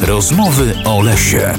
Rozmowy o lesie.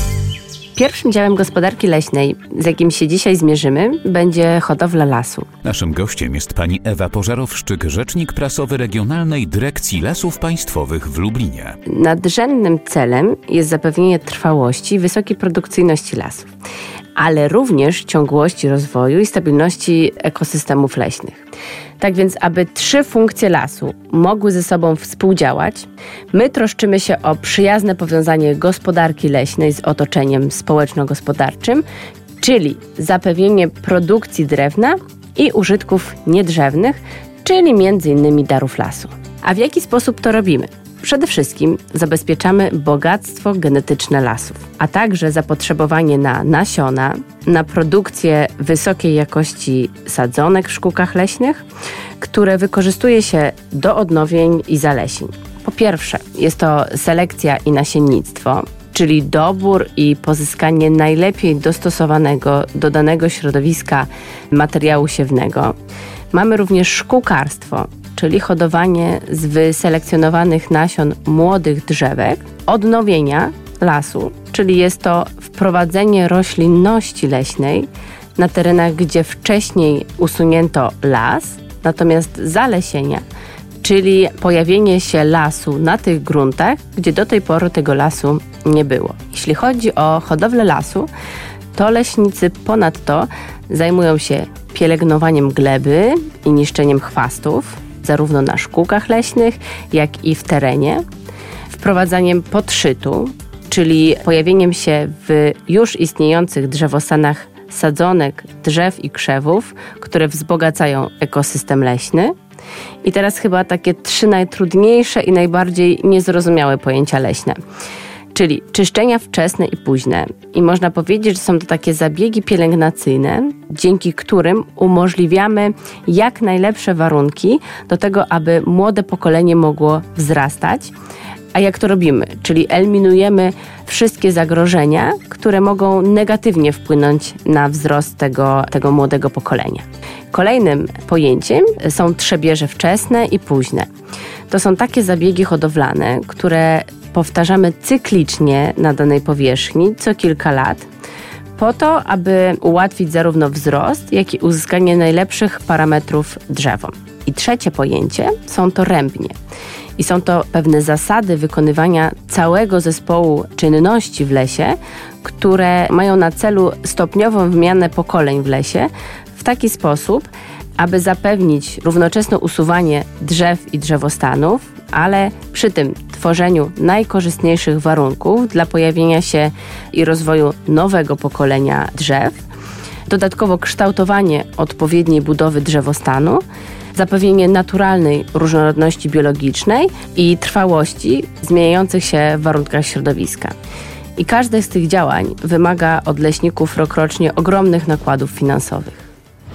Pierwszym działem gospodarki leśnej, z jakim się dzisiaj zmierzymy, będzie hodowla lasu. Naszym gościem jest pani Ewa Pożarowszczyk, rzecznik prasowy Regionalnej Dyrekcji Lasów Państwowych w Lublinie. Nadrzędnym celem jest zapewnienie trwałości i wysokiej produkcyjności lasów, ale również ciągłości rozwoju i stabilności ekosystemów leśnych. Tak więc, aby 3 funkcje lasu mogły ze sobą współdziałać, my troszczymy się o przyjazne powiązanie gospodarki leśnej z otoczeniem społeczno-gospodarczym, czyli zapewnienie produkcji drewna i użytków niedrzewnych, czyli m.in. darów lasu. A w jaki sposób to robimy? Przede wszystkim zabezpieczamy bogactwo genetyczne lasów, a także zapotrzebowanie na nasiona, na produkcję wysokiej jakości sadzonek w szkółkach leśnych, które wykorzystuje się do odnowień i zalesiń. Po pierwsze, jest to selekcja i nasiennictwo, czyli dobór i pozyskanie najlepiej dostosowanego do danego środowiska materiału siewnego. Mamy również szkółkarstwo, czyli hodowanie z wyselekcjonowanych nasion młodych drzewek, odnowienia lasu, czyli jest to wprowadzenie roślinności leśnej na terenach, gdzie wcześniej usunięto las, natomiast zalesienia, czyli pojawienie się lasu na tych gruntach, gdzie do tej pory tego lasu nie było. Jeśli chodzi o hodowlę lasu, to leśnicy ponadto zajmują się pielęgnowaniem gleby i niszczeniem chwastów, zarówno na szkółkach leśnych, jak i w terenie, wprowadzaniem podszytu, czyli pojawieniem się w już istniejących drzewostanach sadzonek, drzew i krzewów, które wzbogacają ekosystem leśny. I teraz chyba takie 3 najtrudniejsze i najbardziej niezrozumiałe pojęcia leśne. Czyli czyszczenia wczesne i późne. I można powiedzieć, że są to takie zabiegi pielęgnacyjne, dzięki którym umożliwiamy jak najlepsze warunki do tego, aby młode pokolenie mogło wzrastać. A jak to robimy? Czyli eliminujemy wszystkie zagrożenia, które mogą negatywnie wpłynąć na wzrost tego młodego pokolenia. Kolejnym pojęciem są trzebieże wczesne i późne. To są takie zabiegi hodowlane, które powtarzamy cyklicznie na danej powierzchni co kilka lat, po to, aby ułatwić zarówno wzrost, jak i uzyskanie najlepszych parametrów drzewom. I trzecie pojęcie są to rębnie. I są to pewne zasady wykonywania całego zespołu czynności w lesie, które mają na celu stopniową wymianę pokoleń w lesie w taki sposób, aby zapewnić równoczesne usuwanie drzew i drzewostanów, ale przy tym tworzeniu najkorzystniejszych warunków dla pojawienia się i rozwoju nowego pokolenia drzew, dodatkowo kształtowanie odpowiedniej budowy drzewostanu, zapewnienie naturalnej różnorodności biologicznej i trwałości w zmieniających się warunkach środowiska. I każde z tych działań wymaga od leśników rokrocznie ogromnych nakładów finansowych.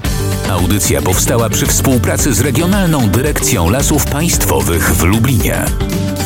Audycja powstała przy współpracy z Regionalną Dyrekcją Lasów Państwowych w Lublinie.